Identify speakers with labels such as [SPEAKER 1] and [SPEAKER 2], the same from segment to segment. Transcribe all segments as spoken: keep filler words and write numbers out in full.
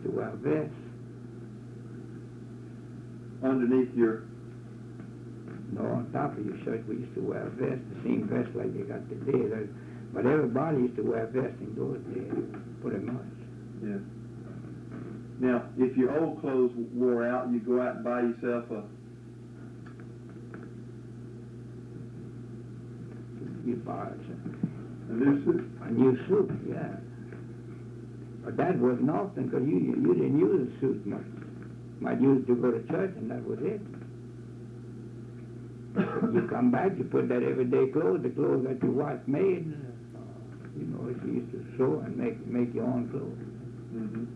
[SPEAKER 1] to wear vests.
[SPEAKER 2] Underneath your...
[SPEAKER 1] No, on top of your shirt we used to wear vests, the same vest like they got today. That, but everybody used to wear vests in those days, pretty much.
[SPEAKER 2] Yeah. Now, if your old clothes wore out, you go out and buy yourself a...
[SPEAKER 1] You buy
[SPEAKER 2] A new suit?
[SPEAKER 1] a new suit, yeah. But that wasn't often because you, you didn't use a suit much. Might use it to go to church and that was it. You come back, you put that everyday clothes, the clothes that your wife made, uh, you know, she used to sew and make make your own clothes.
[SPEAKER 2] Mm-hmm.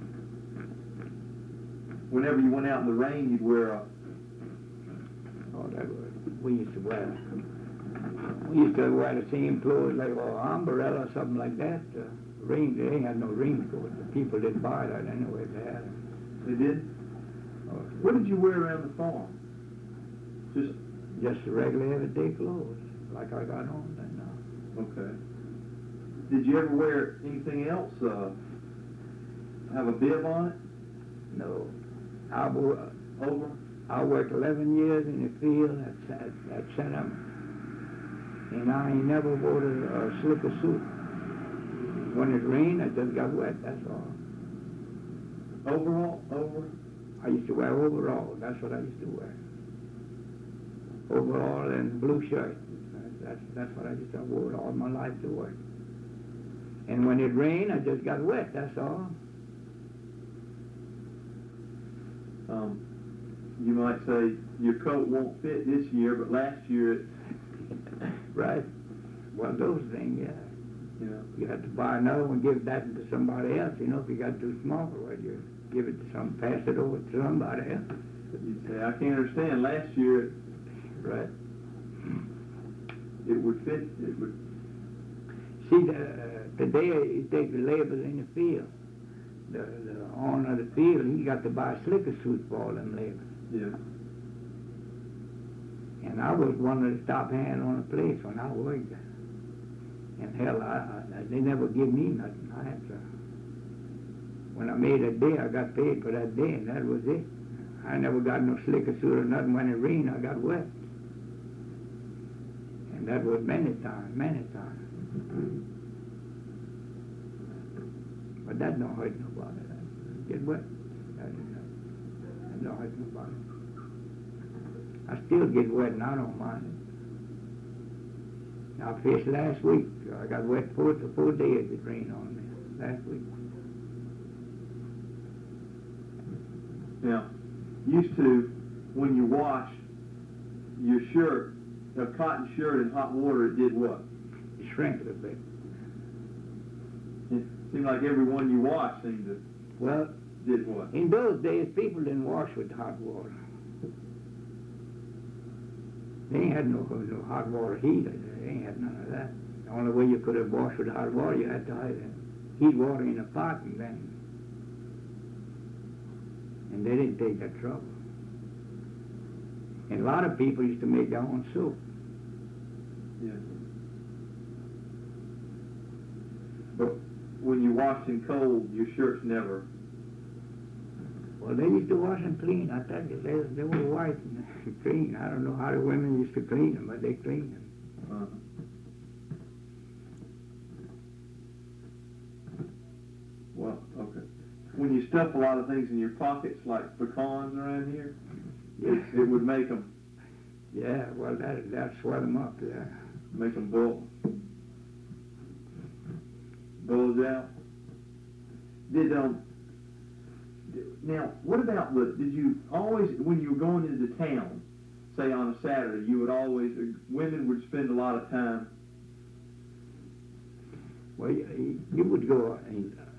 [SPEAKER 2] Whenever you went out in the rain, you'd wear a...
[SPEAKER 1] Oh, that was, we used to wear, we used to wear the same clothes like an umbrella or something like that. Uh, rain, they ain't had no raincoat. The people didn't buy that anyway, they had them.
[SPEAKER 2] They did?
[SPEAKER 1] Oh,
[SPEAKER 2] What did you wear around the farm? Just...
[SPEAKER 1] Just the regular everyday clothes, like I got on right now.
[SPEAKER 2] Okay. Did you ever wear anything else? Uh, have a bib on it?
[SPEAKER 1] No. I, wo-
[SPEAKER 2] Over?
[SPEAKER 1] I worked eleven years in the field at, at, at Centum, and I ain't never wore a, a slicker suit. When it rained, I just got wet, that's all.
[SPEAKER 2] Overall? Over?
[SPEAKER 1] I used to wear overalls, that's what I used to wear. Overall and blue shirt. That's, that's what I used to wear all my life to work. And when it rained, I just got wet, that's all.
[SPEAKER 2] Um, you might say your coat won't fit this year, but last year it...
[SPEAKER 1] Right. Well, those things, yeah.
[SPEAKER 2] You know.
[SPEAKER 1] You have to buy another one, give that to somebody else. You know, if you got too small, well, you give it to some, pass it over to somebody else.
[SPEAKER 2] You'd say, I can't understand. Last year it,
[SPEAKER 1] Right.
[SPEAKER 2] it would fit, it would...
[SPEAKER 1] See, the, uh, today you take the laborers in the field. The, the owner of the field, he got to buy slicker suits for all them laborers.
[SPEAKER 2] Yeah.
[SPEAKER 1] And I was one of the top hands on the place when I worked there. And hell, I, I, they never give me nothing. I had to, when I made a day, I got paid for that day, and that was it. I never got no slicker suit or nothing. When it rained, I got wet. And that was many times, many times. But that don't hurt nobody. That get wet. That, that don't hurt nobody. I still get wet and I don't mind it. I fished last week. I got wet four, four days it rained on me last week.
[SPEAKER 2] Now, used to, when you wash your shirt, a cotton shirt in hot water, it did what?
[SPEAKER 1] It shrank a little bit.
[SPEAKER 2] It seemed like every one you washed seemed to...
[SPEAKER 1] Well,
[SPEAKER 2] did what?
[SPEAKER 1] in those days, people didn't wash with hot water. They ain't had no, no hot water heater. They ain't had none of that. The only way you could have washed with hot water, you had to heat water in a pot and then. And they didn't take that trouble. And a lot of people used to make their own soup.
[SPEAKER 2] Yeah. But when you washed in cold, your shirts never...
[SPEAKER 1] Well, they used to wash them clean. I tell you, they, they were white and clean. I don't know how the women used to clean them, but they cleaned them.
[SPEAKER 2] Uh, well, okay. When you stuff a lot of things in your pockets, like pecans around here,
[SPEAKER 1] Yeah.
[SPEAKER 2] it, it would make them...
[SPEAKER 1] Yeah, well, that that swell them up, yeah.
[SPEAKER 2] Make them bull... bulge out. Did, um... Now, what about the, did you always, when you were going into town, say on a Saturday, you would always, women would spend a lot of time...
[SPEAKER 1] Well, you, you would go, and